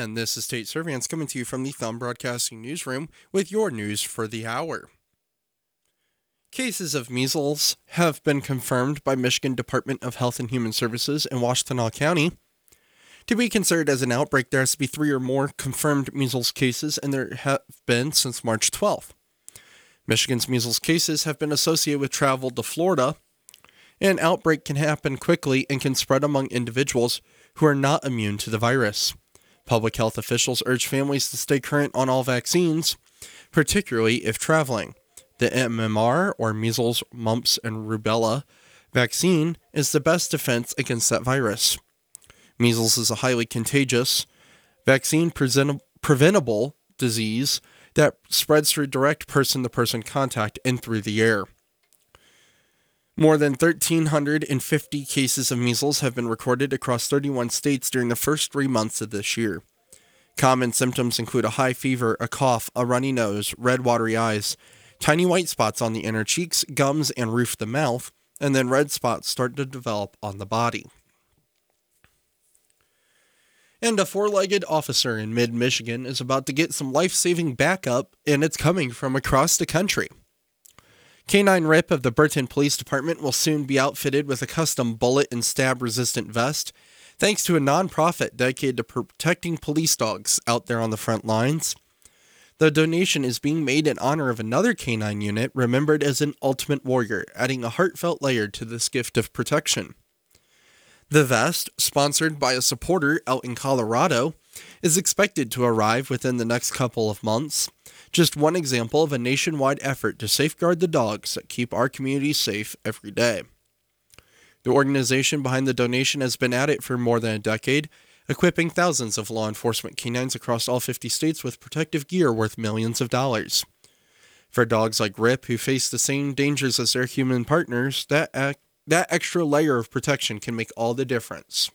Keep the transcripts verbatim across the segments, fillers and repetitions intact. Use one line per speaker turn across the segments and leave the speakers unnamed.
And this is Tate Serviance coming to you from the Thumb Broadcasting Newsroom with your news for the hour. Cases of measles have been confirmed by Michigan Department of Health and Human Services in Washtenaw County. To be considered as an outbreak, there has to be three or more confirmed measles cases, and there have been since March twelfth. Michigan's measles cases have been associated with travel to Florida. An outbreak can happen quickly and can spread among individuals who are not immune to the virus. Public health officials urge families to stay current on all vaccines, particularly if traveling. The M M R, or measles, mumps, and rubella vaccine, is the best defense against that virus. Measles is a highly contagious, vaccine-preventable disease that spreads through direct person-to-person contact and through the air. More than one thousand three hundred fifty cases of measles have been recorded across thirty-one states during the first three months of this year. Common symptoms include a high fever, a cough, a runny nose, red watery eyes, tiny white spots on the inner cheeks, gums, and roof of the mouth, and then red spots start to develop on the body. And a four-legged officer in mid-Michigan is about to get some life-saving backup, and it's coming from across the country. K nine R I P of the Burton Police Department will soon be outfitted with a custom bullet and stab-resistant vest, thanks to a nonprofit dedicated to protecting police dogs out there on the front lines. The donation is being made in honor of another K nine unit remembered as an ultimate warrior, adding a heartfelt layer to this gift of protection. The vest, sponsored by a supporter out in Colorado, is expected to arrive within the next couple of months. Just one example of a nationwide effort to safeguard the dogs that keep our communities safe every day. The organization behind the donation has been at it for more than a decade, equipping thousands of law enforcement canines across all fifty states with protective gear worth millions of dollars. For dogs like Rip, who face the same dangers as their human partners, that ac- that extra layer of protection can make all the difference.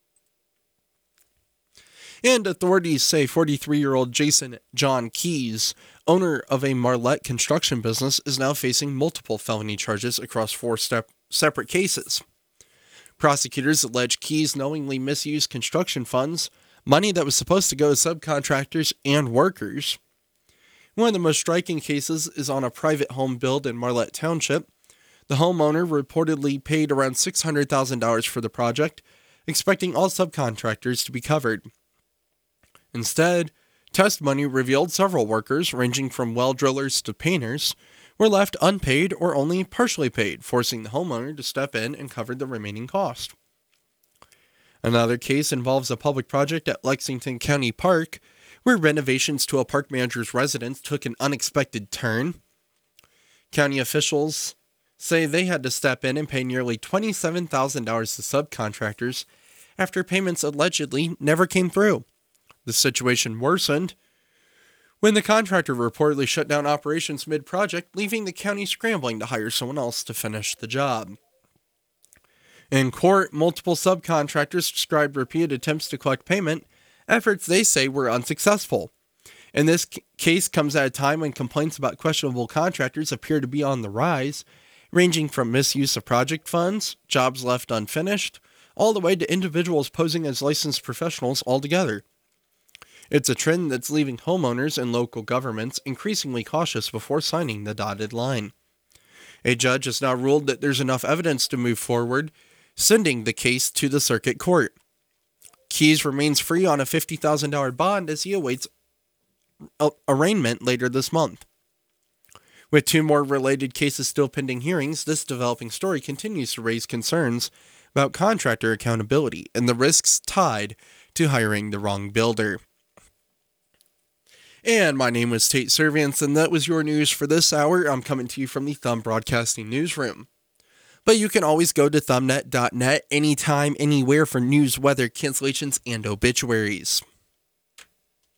And authorities say forty-three-year-old Jason John Keys, owner of a Marlette construction business, is now facing multiple felony charges across four step- separate cases. Prosecutors allege Keys knowingly misused construction funds, money that was supposed to go to subcontractors and workers. One of the most striking cases is on a private home build in Marlette Township. The homeowner reportedly paid around six hundred thousand dollars for the project, expecting all subcontractors to be covered. Instead, testimony revealed several workers, ranging from well drillers to painters, were left unpaid or only partially paid, forcing the homeowner to step in and cover the remaining cost. Another case involves a public project at Lexington County Park, where renovations to a park manager's residence took an unexpected turn. County officials say they had to step in and pay nearly twenty-seven thousand dollars to subcontractors after payments allegedly never came through. The situation worsened when the contractor reportedly shut down operations mid-project, leaving the county scrambling to hire someone else to finish the job. In court, multiple subcontractors described repeated attempts to collect payment, efforts they say were unsuccessful. And this c- case comes at a time when complaints about questionable contractors appear to be on the rise, ranging from misuse of project funds, jobs left unfinished, all the way to individuals posing as licensed professionals altogether. It's a trend that's leaving homeowners and local governments increasingly cautious before signing the dotted line. A judge has now ruled that there's enough evidence to move forward, sending the case to the circuit court. Keys remains free on a fifty thousand dollars bond as he awaits arraignment later this month. With two more related cases still pending hearings, this developing story continues to raise concerns about contractor accountability and the risks tied to hiring the wrong builder. And my name was Tate Serviance, and that was your news for this hour. I'm coming to you from the Thumb Broadcasting Newsroom. But you can always go to thumbnet dot net anytime, anywhere for news, weather, cancellations, and obituaries.